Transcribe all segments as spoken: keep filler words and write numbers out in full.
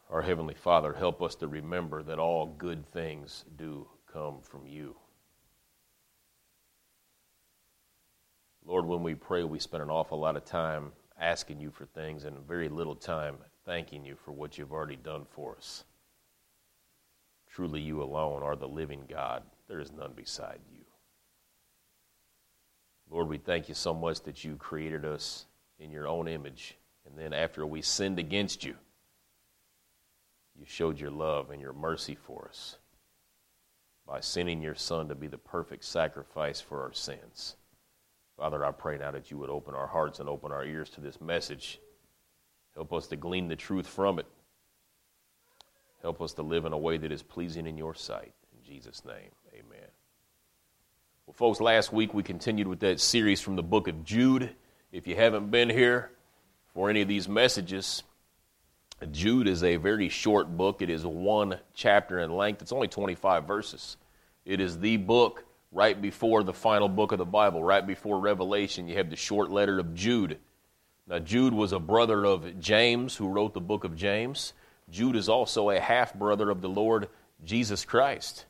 Our Heavenly Father, help us to remember that all good things do come from you. Lord, when we pray, we spend an awful lot of time asking you for things and very little time thanking you for what you've already done for us. Truly, you alone are the living God. There is none beside you. Lord, we thank you so much that you created us in your own image. And then after we sinned against you, you showed your love and your mercy for us by sending your Son to be the perfect sacrifice for our sins. Father, I pray now that you would open our hearts and open our ears to this message. Help us to glean the truth from it. Help us to live in a way that is pleasing in your sight. In Jesus' name, amen. Well, folks, last week we continued with that series from the book of Jude. If you haven't been here for any of these messages, Jude is a very short book. It is one chapter in length. It's only twenty-five verses. It is the book right before the final book of the Bible, right before Revelation. You have the short letter of Jude. Now, Jude was a brother of James, who wrote the book of James. Jude is also a half-brother of the Lord Jesus Christ.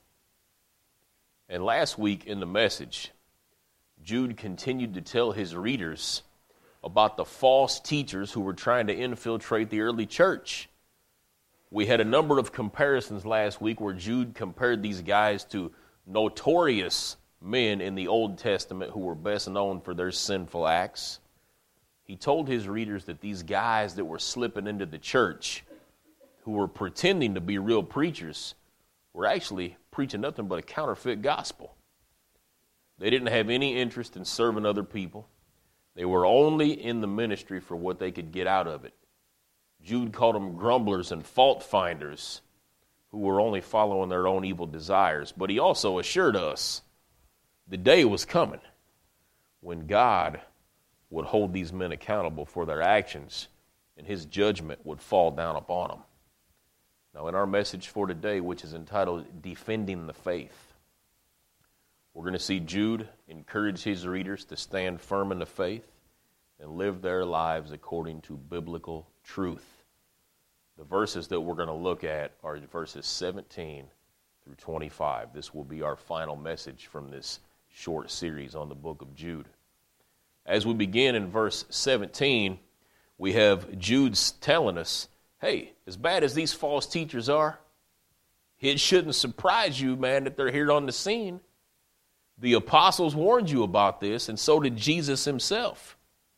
And last week in the message, Jude continued to tell his readers about the false teachers who were trying to infiltrate the early church. We had a number of comparisons last week where Jude compared these guys to notorious men in the Old Testament who were best known for their sinful acts. He told his readers that these guys that were slipping into the church, who were pretending to be real preachers, were actually preaching nothing but a counterfeit gospel. They didn't have any interest in serving other people. They were only in the ministry for what they could get out of it. Jude called them grumblers and fault finders who were only following their own evil desires. But he also assured us the day was coming when God would hold these men accountable for their actions and his judgment would fall down upon them. Now, in our message for today, which is entitled Defending the Faith, we're going to see Jude encourage his readers to stand firm in the faith and live their lives according to biblical truth. The verses that we're going to look at are verses seventeen through twenty-five. This will be our final message from this short series on the book of Jude. As we begin in verse seventeen, we have Jude telling us, hey, as bad as these false teachers are, it shouldn't surprise you, man, that they're here on the scene. The apostles warned you about this, and so did Jesus himself.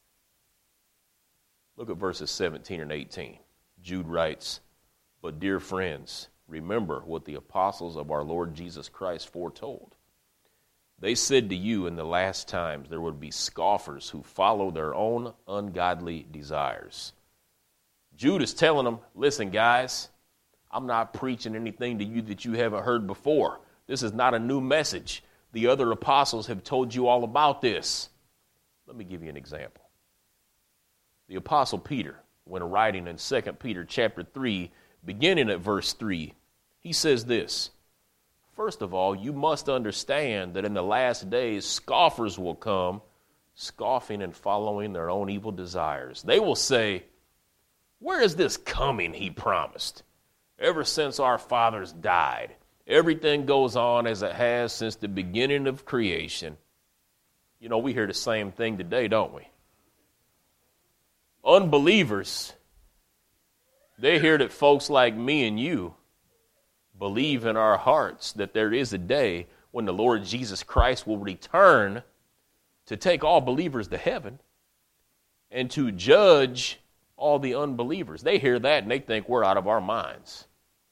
Look at verses seventeen and eighteen. Jude writes, "But dear friends, remember what the apostles of our Lord Jesus Christ foretold. They said to you in the last times there would be scoffers who follow their own ungodly desires." Jude is telling them, listen, guys, I'm not preaching anything to you that you haven't heard before. This is not a new message. The other apostles have told you all about this. Let me give you an example. The apostle Peter, when writing in Second Peter chapter three, beginning at verse three, he says this, "First of all, you must understand that in the last days scoffers will come, scoffing and following their own evil desires. They will say, 'Where is this coming he promised? Ever since our fathers died, everything goes on as it has since the beginning of creation.'" You know, we hear the same thing today, don't we? Unbelievers, they hear that folks like me and you believe in our hearts that there is a day when the Lord Jesus Christ will return to take all believers to heaven and to judge all the unbelievers. They hear that and they think we're out of our minds.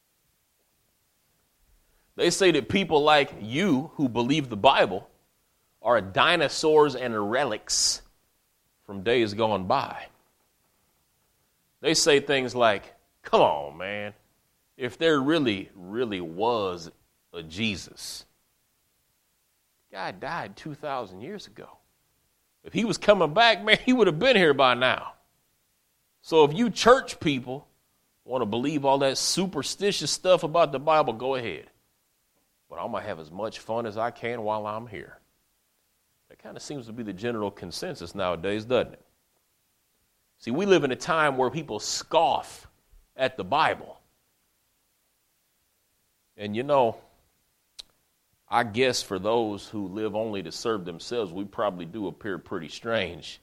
They say that people like you who believe the Bible are dinosaurs and relics from days gone by. They say things like, come on, man, if there really, really was a Jesus, God died two thousand years ago. If he was coming back, man, he would have been here by now. So if you church people want to believe all that superstitious stuff about the Bible, go ahead. But I'm going to have as much fun as I can while I'm here. That kind of seems to be the general consensus nowadays, doesn't it? See, we live in a time where people scoff at the Bible. And you know, I guess for those who live only to serve themselves, we probably do appear pretty strange.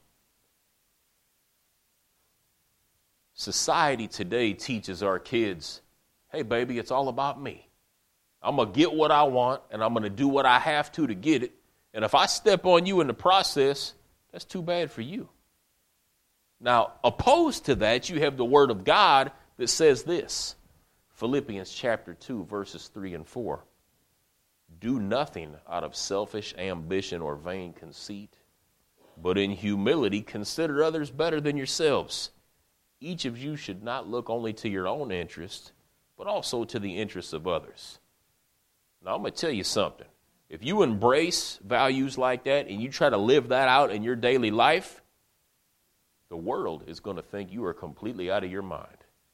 Society today teaches our kids, hey, baby, it's all about me. I'm going to get what I want, and I'm going to do what I have to to get it. And if I step on you in the process, that's too bad for you. Now, opposed to that, you have the Word of God that says this. Philippians chapter two, verses three and four. Do nothing out of selfish ambition or vain conceit, but in humility consider others better than yourselves. Each of you should not look only to your own interest, but also to the interests of others. Now, I'm going to tell you something. If you embrace values like that and you try to live that out in your daily life, the world is going to think you are completely out of your mind.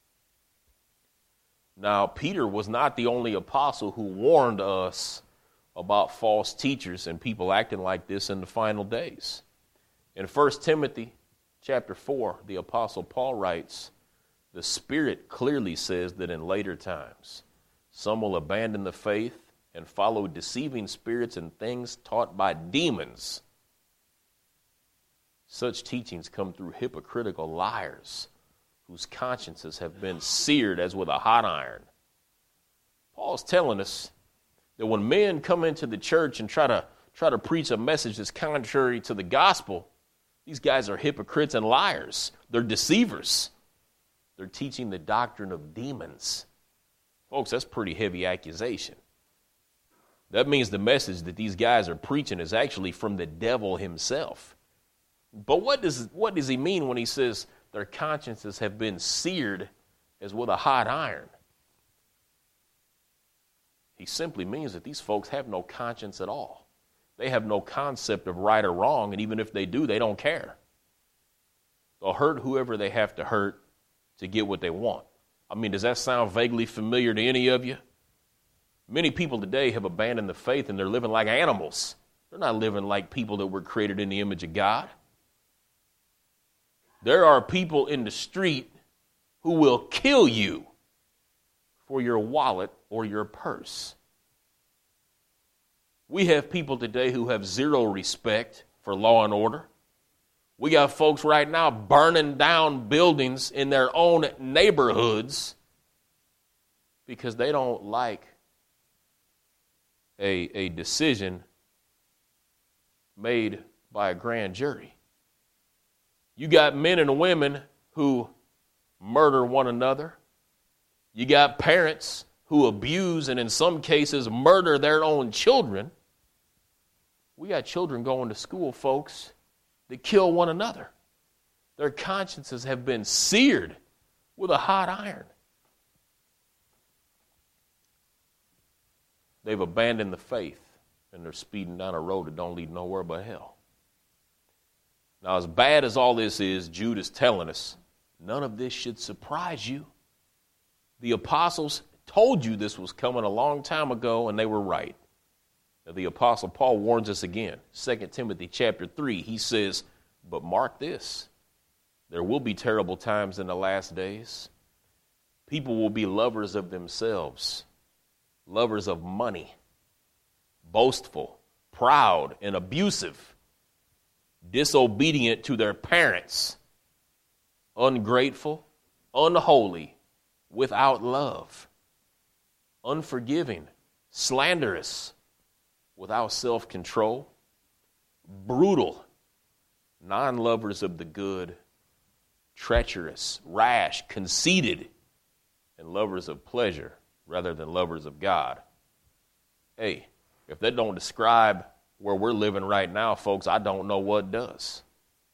Now, Peter was not the only apostle who warned us about false teachers and people acting like this in the final days. In First Timothy chapter four, the apostle Paul writes, the Spirit clearly says that in later times, some will abandon the faith and follow deceiving spirits and things taught by demons. Such teachings come through hypocritical liars whose consciences have been seared as with a hot iron. Paul's telling us that when men come into the church and try to try to preach a message that's contrary to the gospel, these guys are hypocrites and liars. They're deceivers. They're teaching the doctrine of demons. Folks, that's a pretty heavy accusation. That means the message that these guys are preaching is actually from the devil himself. But what does what does he mean when he says their consciences have been seared as with a hot iron? He simply means that these folks have no conscience at all. They have no concept of right or wrong, and even if they do, they don't care. They'll hurt whoever they have to hurt to get what they want. I mean, does that sound vaguely familiar to any of you? Many people today have abandoned the faith and they're living like animals. They're not living like people that were created in the image of God. There are people in the street who will kill you for your wallet or your purse. We have people today who have zero respect for law and order. We got folks right now burning down buildings in their own neighborhoods because they don't like a, a decision made by a grand jury. You got men and women who murder one another. You got parents who abuse and in some cases murder their own children. We got children going to school, folks, that kill one another. Their consciences have been seared with a hot iron. They've abandoned the faith and they're speeding down a road that don't lead nowhere but hell. Now, as bad as all this is, Jude is telling us, none of this should surprise you. The apostles told you this was coming a long time ago, and they were right. Now, the apostle Paul warns us again. Second Timothy chapter three, he says, but mark this, there will be terrible times in the last days. People will be lovers of themselves, lovers of money, boastful, proud, and abusive, disobedient to their parents, ungrateful, unholy, without love, unforgiving, slanderous, without self-control, brutal, non-lovers of the good, treacherous, rash, conceited, and lovers of pleasure rather than lovers of God. Hey, if that don't describe where we're living right now, folks, I don't know what does.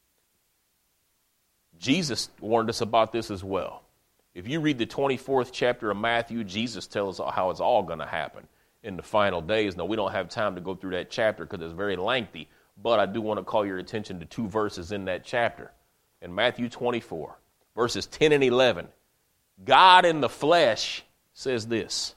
Jesus warned us about this as well. If you read the twenty-fourth chapter of Matthew, Jesus tells us how it's all going to happen in the final days. Now, we don't have time to go through that chapter because it's very lengthy, but I do want to call your attention to two verses in that chapter. In Matthew twenty-four, verses ten and eleven, God in the flesh says this,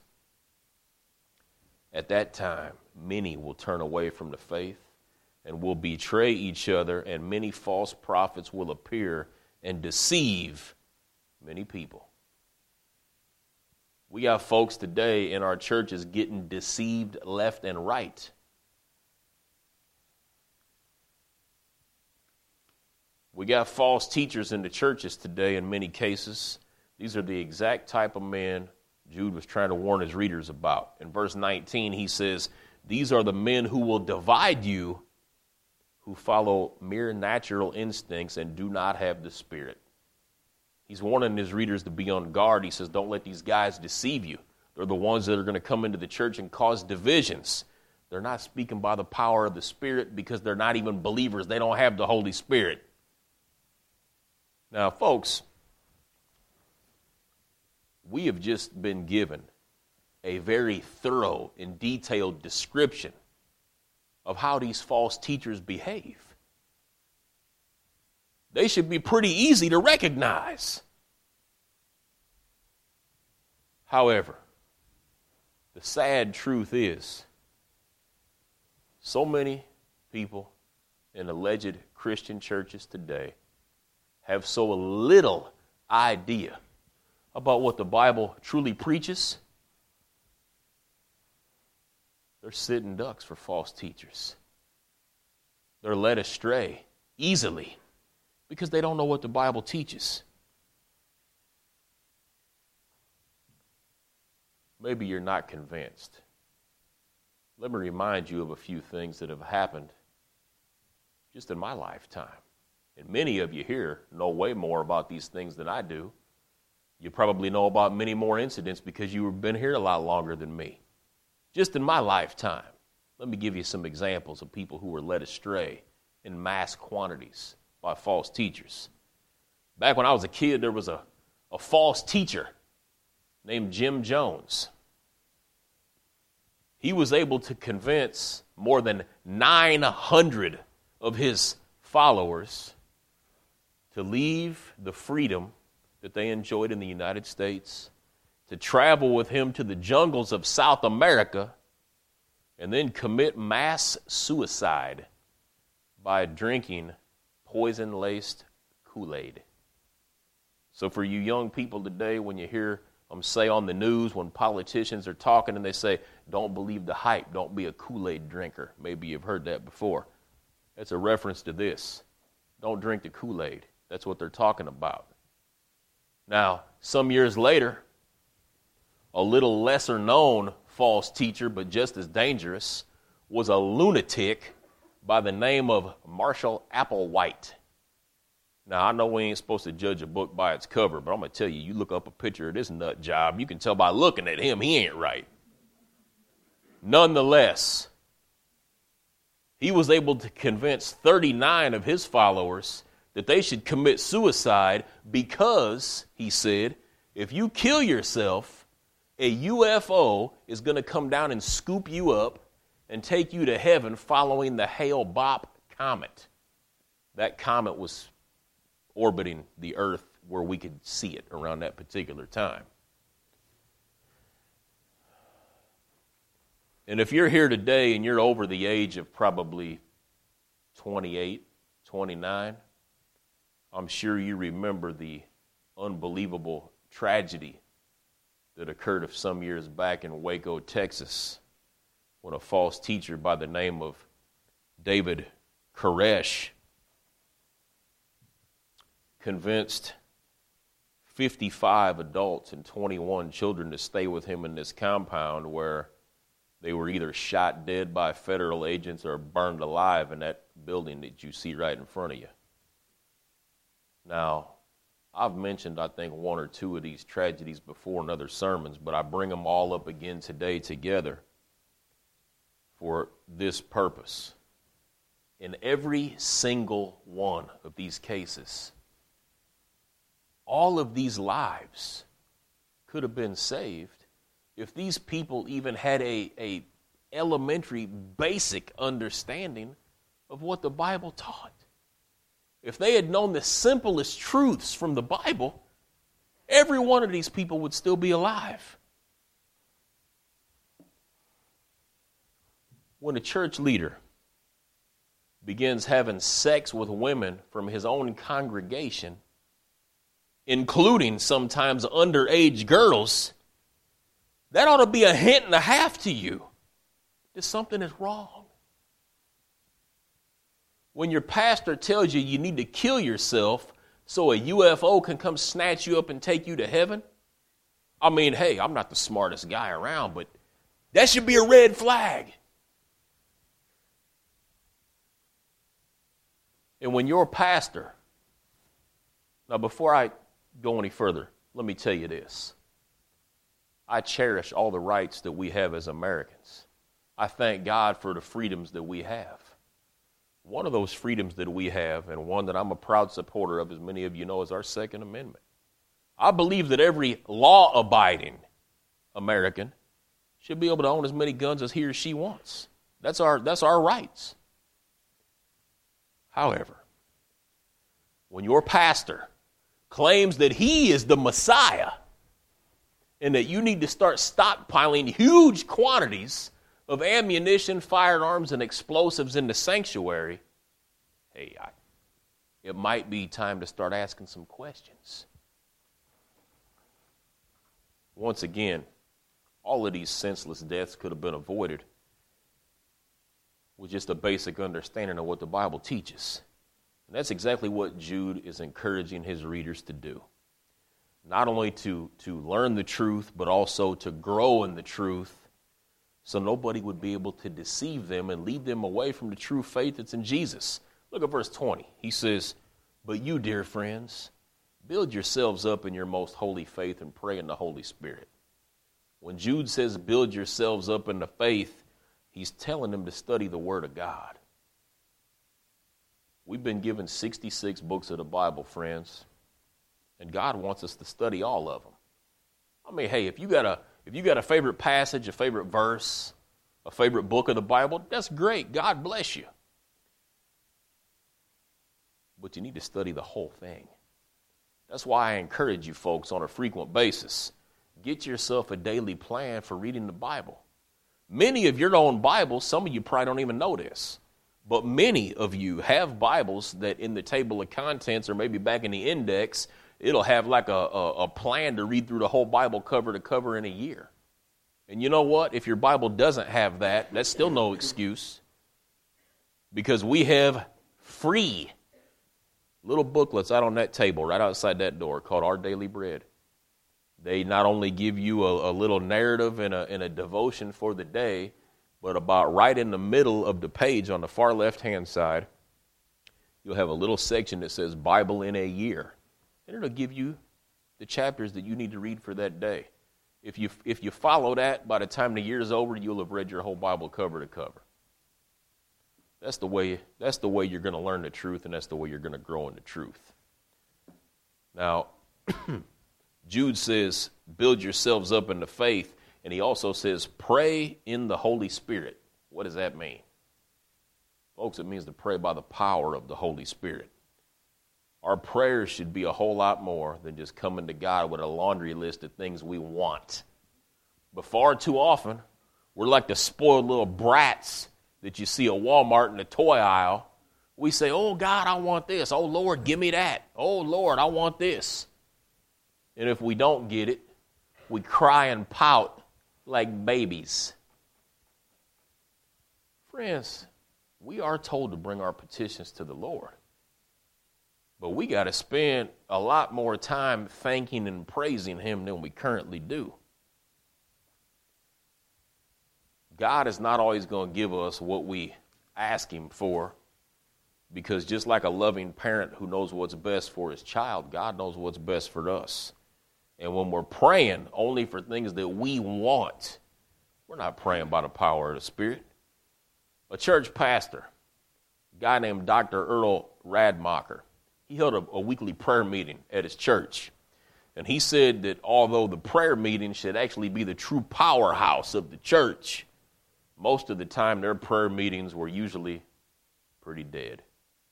at that time, many will turn away from the faith and will betray each other, and many false prophets will appear and deceive many people. We got folks today in our churches getting deceived left and right. We got false teachers in the churches today in many cases. These are the exact type of men Jude was trying to warn his readers about. In verse nineteen, he says, these are the men who will divide you, who follow mere natural instincts and do not have the Spirit. He's warning his readers to be on guard. He says, don't let these guys deceive you. They're the ones that are going to come into the church and cause divisions. They're not speaking by the power of the Spirit because they're not even believers. They don't have the Holy Spirit. Now, folks, we have just been given a very thorough and detailed description of how these false teachers behave. They should be pretty easy to recognize. However, the sad truth is, so many people in alleged Christian churches today have so little idea about what the Bible truly preaches. They're sitting ducks for false teachers. They're led astray easily because they don't know what the Bible teaches. Maybe you're not convinced. Let me remind you of a few things that have happened just in my lifetime. And many of you here know way more about these things than I do. You probably know about many more incidents because you've been here a lot longer than me. Just in my lifetime, let me give you some examples of people who were led astray in mass quantities by false teachers. Back when I was a kid, there was a, a false teacher named Jim Jones. He was able to convince more than nine hundred of his followers to leave the freedom that they enjoyed in the United States, to travel with him to the jungles of South America, and then commit mass suicide by drinking poison-laced Kool-Aid. So for you young people today, when you hear them say on the news, when politicians are talking and they say, don't believe the hype, don't be a Kool-Aid drinker. Maybe you've heard that before. That's a reference to this. Don't drink the Kool-Aid. That's what they're talking about. Now, some years later, a little lesser known false teacher, but just as dangerous, was a lunatic by the name of Marshall Applewhite. Now, I know we ain't supposed to judge a book by its cover, but I'm going to tell you, you look up a picture of this nut job, you can tell by looking at him, he ain't right. Nonetheless, he was able to convince thirty-nine of his followers that they should commit suicide because, he said, if you kill yourself, a U F O is going to come down and scoop you up and take you to heaven following the Hale-Bopp comet. That comet was orbiting the earth where we could see it around that particular time. And if you're here today and you're over the age of probably twenty-eight, twenty-nine, I'm sure you remember the unbelievable tragedy that occurred some years back in Waco, Texas, when a false teacher by the name of David Koresh convinced fifty-five adults and twenty-one children to stay with him in this compound where they were either shot dead by federal agents or burned alive in that building that you see right in front of you. Now, I've mentioned, I think, one or two of these tragedies before in other sermons, but I bring them all up again today together for this purpose. In every single one of these cases, all of these lives could have been saved if these people even had a, a elementary, basic understanding of what the Bible taught. If they had known the simplest truths from the Bible, every one of these people would still be alive. When a church leader begins having sex with women from his own congregation, including sometimes underage girls, That ought to be a hint and a half to you that something is wrong. When your pastor tells you you need to kill yourself so a U F O can come snatch you up and take you to heaven, I mean, hey, I'm not the smartest guy around, but that should be a red flag. And when your pastor, now before I go any further, let me tell you this. I cherish all the rights that we have as Americans. I thank God for the freedoms that we have. One of those freedoms that we have, and one that I'm a proud supporter of, as many of you know, is our Second Amendment. I believe that every law-abiding American should be able to own as many guns as he or she wants. That's our, that's our rights. However, when your pastor claims that he is the Messiah and that you need to start stockpiling huge quantities of ammunition, firearms, and explosives in the sanctuary, hey, I, it might be time to start asking some questions. Once again, all of these senseless deaths could have been avoided with just a basic understanding of what the Bible teaches. And that's exactly what Jude is encouraging his readers to do. Not only to, to learn the truth, but also to grow in the truth so nobody would be able to deceive them and lead them away from the true faith that's in Jesus. Look at verse twenty. He says, "But you, dear friends, build yourselves up in your most holy faith and pray in the Holy Spirit." When Jude says build yourselves up in the faith, he's telling them to study the Word of God. We've been given sixty-six books of the Bible, friends, and God wants us to study all of them. I mean, hey, if you got a if you got a favorite passage, a favorite verse, a favorite book of the Bible, that's great. God bless you. But you need to study the whole thing. That's why I encourage you folks on a frequent basis, get yourself a daily plan for reading the Bible. Many of your own Bibles, some of you probably don't even know this, but many of you have Bibles that in the table of contents or maybe back in the index, it'll have like a, a, a plan to read through the whole Bible cover to cover in a year. And you know what? If your Bible doesn't have that, that's still no excuse, because we have free little booklets out on that table right outside that door called Our Daily Bread. They not only give you a, a little narrative and a, and a devotion for the day, but about right in the middle of the page on the far left-hand side, you'll have a little section that says Bible in a Year. And it'll give you the chapters that you need to read for that day. If you if you follow that, by the time the year's over, you'll have read your whole Bible cover to cover. That's the way, that's the way you're going to learn the truth, and that's the way you're going to grow in the truth. Now, Jude says, build yourselves up in the faith, and he also says, pray in the Holy Spirit. What does that mean? Folks, it means to pray by the power of the Holy Spirit. Our prayers should be a whole lot more than just coming to God with a laundry list of things we want. But far too often, we're like the spoiled little brats that you see at Walmart in the toy aisle. We say, oh, God, I want this. Oh, Lord, give me that. Oh, Lord, I want this. And if we don't get it, we cry and pout like babies. Friends, we are told to bring our petitions to the Lord. But we got to spend a lot more time thanking and praising Him than we currently do. God is not always going to give us what we ask Him for, because just like a loving parent who knows what's best for his child, God knows what's best for us. And when we're praying only for things that we want, we're not praying by the power of the Spirit. A church pastor, a guy named Doctor Earl Radmacher, he held a, a weekly prayer meeting at his church. And he said that although the prayer meeting should actually be the true powerhouse of the church, most of the time their prayer meetings were usually pretty dead.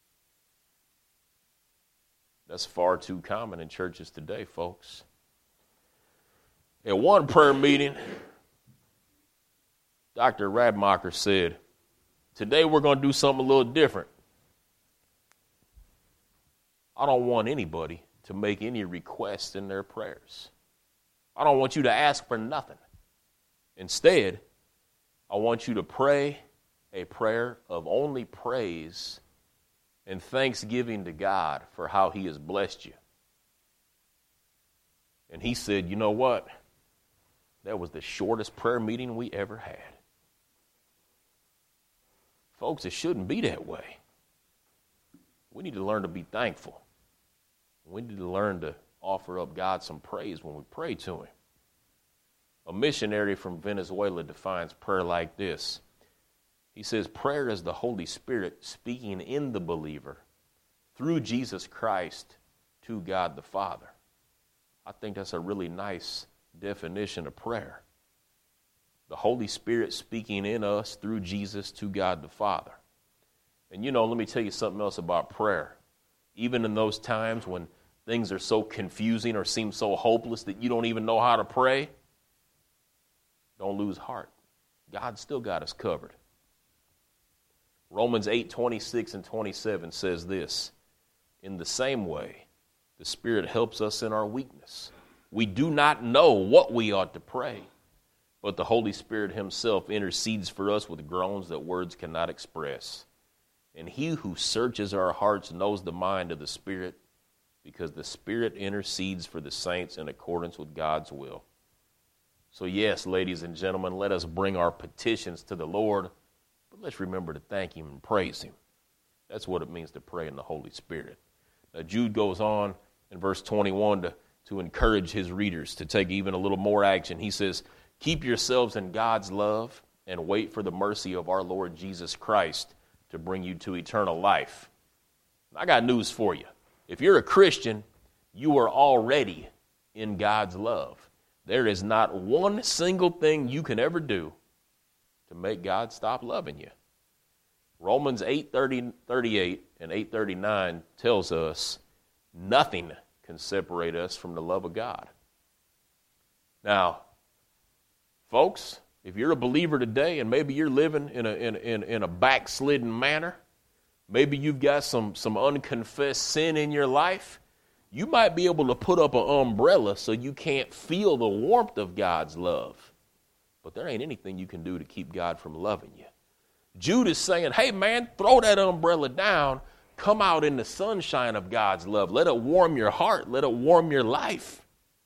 That's far too common in churches today, folks. At one prayer meeting, Doctor Radmacher said, today we're going to do something a little different. I don't want anybody to make any requests in their prayers. I don't want you to ask for nothing. Instead, I want you to pray a prayer of only praise and thanksgiving to God for how he has blessed you. And he said, you know what? That was the shortest prayer meeting we ever had. Folks, it shouldn't be that way. We need to learn to be thankful. We need to learn to offer up God some praise when we pray to him. A missionary from Venezuela defines prayer like this. He says, prayer is the Holy Spirit speaking in the believer through Jesus Christ to God the Father. I think that's a really nice definition of prayer. The Holy Spirit speaking in us through Jesus to God the Father. And you know, let me tell you something else about prayer. Even in those times when things are so confusing or seem so hopeless that you don't even know how to pray, don't lose heart. God still got us covered. Romans eight, twenty-six and twenty-seven says this, in the same way, the Spirit helps us in our weakness. We do not know what we ought to pray, but the Holy Spirit himself intercedes for us with groans that words cannot express. And he who searches our hearts knows the mind of the Spirit, because the Spirit intercedes for the saints in accordance with God's will. So yes, ladies and gentlemen, let us bring our petitions to the Lord, but let's remember to thank him and praise him. That's what it means to pray in the Holy Spirit. Now, Jude goes on in verse twenty-one to, to encourage his readers to take even a little more action. He says, keep yourselves in God's love and wait for the mercy of our Lord Jesus Christ to bring you to eternal life. I got news for you. If you're a Christian, you are already in God's love. There is not one single thing you can ever do to make God stop loving you. Romans eight thirty, thirty-eight and eight thirty-nine tells us nothing can separate us from the love of God. Now, folks, if you're a believer today and maybe you're living in a, in, in, in a backslidden manner, maybe you've got some, some unconfessed sin in your life, you might be able to put up an umbrella so you can't feel the warmth of God's love. But there ain't anything you can do to keep God from loving you. Jude is saying, hey man, throw that umbrella down, come out in the sunshine of God's love. Let it warm your heart, let it warm your life.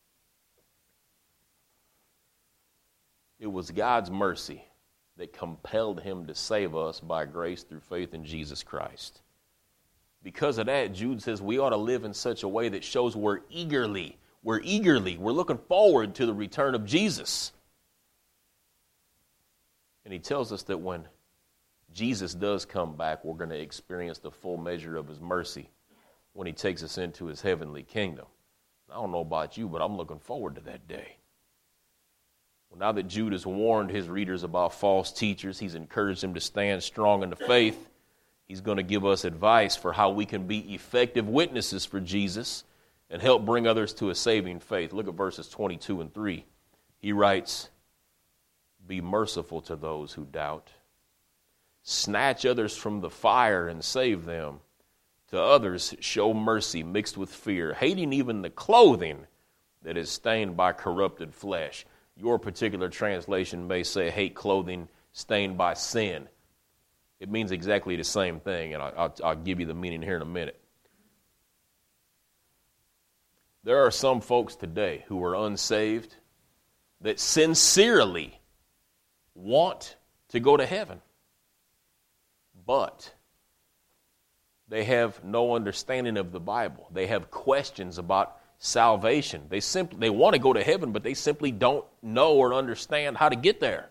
It was God's mercy that compelled him to save us by grace through faith in Jesus Christ. Because of that, Jude says we ought to live in such a way that shows we're eagerly, we're eagerly, we're looking forward to the return of Jesus. And he tells us that when Jesus does come back, we're going to experience the full measure of his mercy when he takes us into his heavenly kingdom. I don't know about you, but I'm looking forward to that day. Well, now that Jude has warned his readers about false teachers, he's encouraged them to stand strong in the faith. He's going to give us advice for how we can be effective witnesses for Jesus and help bring others to a saving faith. Look at verses twenty-two and three. He writes, be merciful to those who doubt. Snatch others from the fire and save them. To others show mercy mixed with fear, hating even the clothing that is stained by corrupted flesh. Your particular translation may say hate clothing stained by sin. It means exactly the same thing, and I'll, I'll give you the meaning here in a minute. There are some folks today who are unsaved that sincerely want to go to heaven, but they have no understanding of the Bible. They have questions about salvation. They simply they want to go to heaven, but they simply don't know or understand how to get there.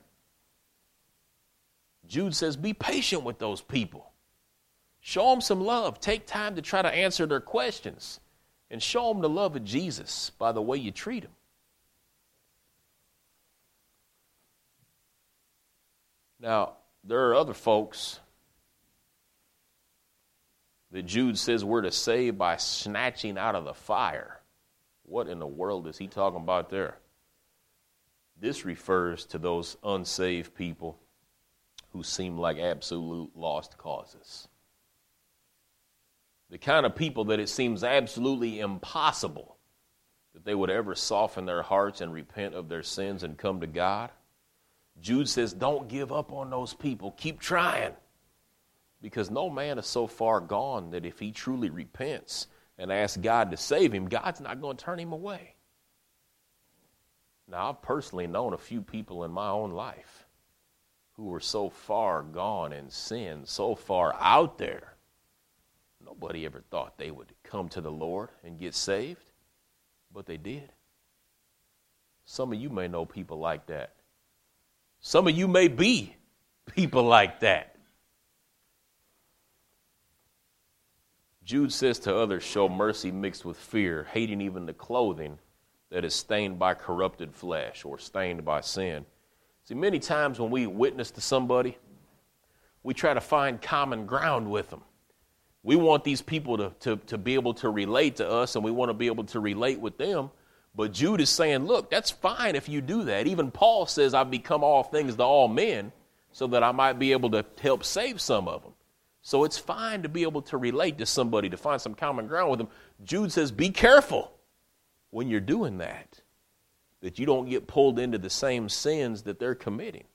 Jude says, be patient with those people. Show them some love. Take time to try to answer their questions. And show them the love of Jesus by the way you treat them. Now, there are other folks that Jude says we're to save by snatching out of the fire. What in the world is he talking about there? This refers to those unsaved people who seem like absolute lost causes. The kind of people that it seems absolutely impossible that they would ever soften their hearts and repent of their sins and come to God. Jude says, don't give up on those people. Keep trying. Because no man is so far gone that if he truly repents and asks God to save him, God's not going to turn him away. Now, I've personally known a few people in my own life who were so far gone in sin, so far out there, nobody ever thought they would come to the Lord and get saved, but they did. Some of you may know people like that. Some of you may be people like that. Jude says to others, show mercy mixed with fear, hating even the clothing that is stained by corrupted flesh or stained by sin. See, many times when we witness to somebody, we try to find common ground with them. We want these people to, to, to be able to relate to us, and we want to be able to relate with them. But Jude is saying, look, that's fine if you do that. Even Paul says, I've become all things to all men so that I might be able to help save some of them. So it's fine to be able to relate to somebody, to find some common ground with them. Jude says, be careful when you're doing that, that you don't get pulled into the same sins that they're committing.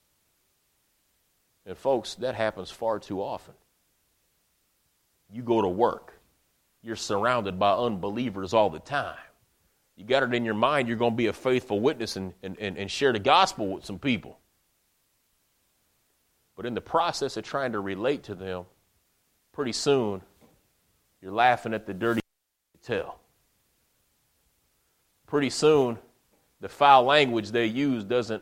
And folks, that happens far too often. You go to work. You're surrounded by unbelievers all the time. You got it in your mind you're going to be a faithful witness and, and, and, and share the gospel with some people. But in the process of trying to relate to them, pretty soon you're laughing at the dirty tell. Pretty soon the foul language they use doesn't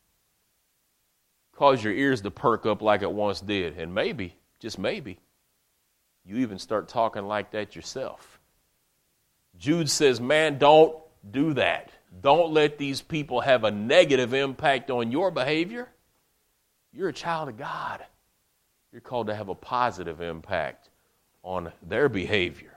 cause your ears to perk up like it once did. And maybe, just maybe, you even start talking like that yourself. Jude says, man, don't do that. Don't let these people have a negative impact on your behavior. You're a child of God. You're called to have a positive impact on their behavior.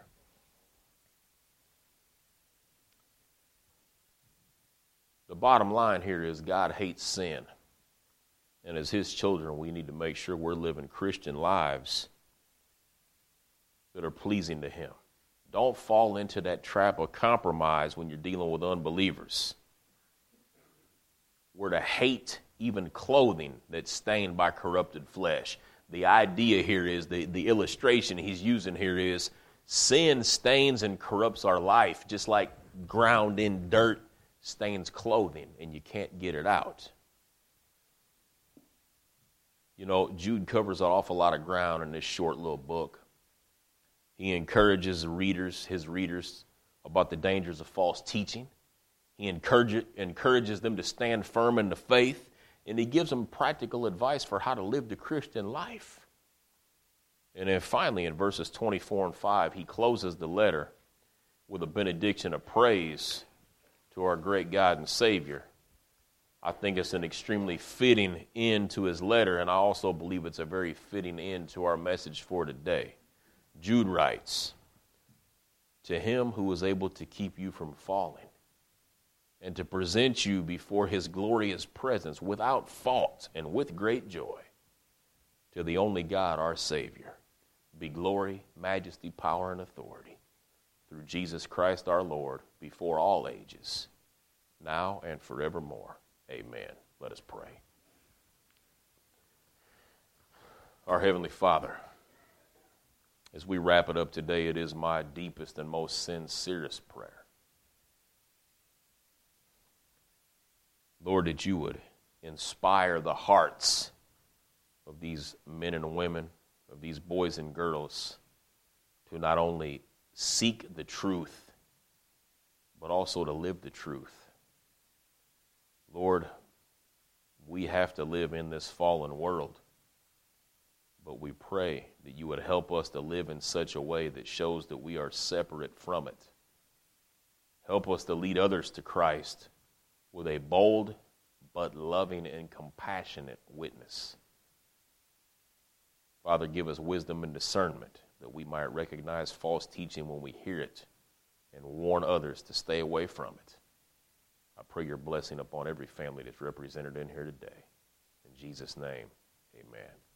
The bottom line here is God hates sin. And as his children, we need to make sure we're living Christian lives that are pleasing to him. Don't fall into that trap of compromise when you're dealing with unbelievers. We're to hate even clothing that's stained by corrupted flesh. The idea here is, the, the illustration he's using here is, sin stains and corrupts our life just like ground in dirt stains clothing, and you can't get it out. You know, Jude covers an awful lot of ground in this short little book. He encourages the readers, his readers, about the dangers of false teaching. He encourage, encourages them to stand firm in the faith, and he gives them practical advice for how to live the Christian life. And then finally, in verses twenty-four and five, he closes the letter with a benediction of praise to our great God and Savior. I think it's an extremely fitting end to his letter, and I also believe it's a very fitting end to our message for today. Jude writes, to him who is able to keep you from falling and to present you before his glorious presence without fault and with great joy, to the only God, our Savior, be glory, majesty, power, and authority through Jesus Christ our Lord before all ages, now and forevermore. Amen. Let us pray. Our Heavenly Father, as we wrap it up today, it is my deepest and most sincerest prayer, Lord, that you would inspire the hearts of these men and women, of these boys and girls, to not only seek the truth, but also to live the truth. Lord, we have to live in this fallen world, but we pray that you would help us to live in such a way that shows that we are separate from it. Help us to lead others to Christ with a bold but loving and compassionate witness. Father, give us wisdom and discernment that we might recognize false teaching when we hear it and warn others to stay away from it. I pray your blessing upon every family that's represented in here today. In Jesus' name, amen.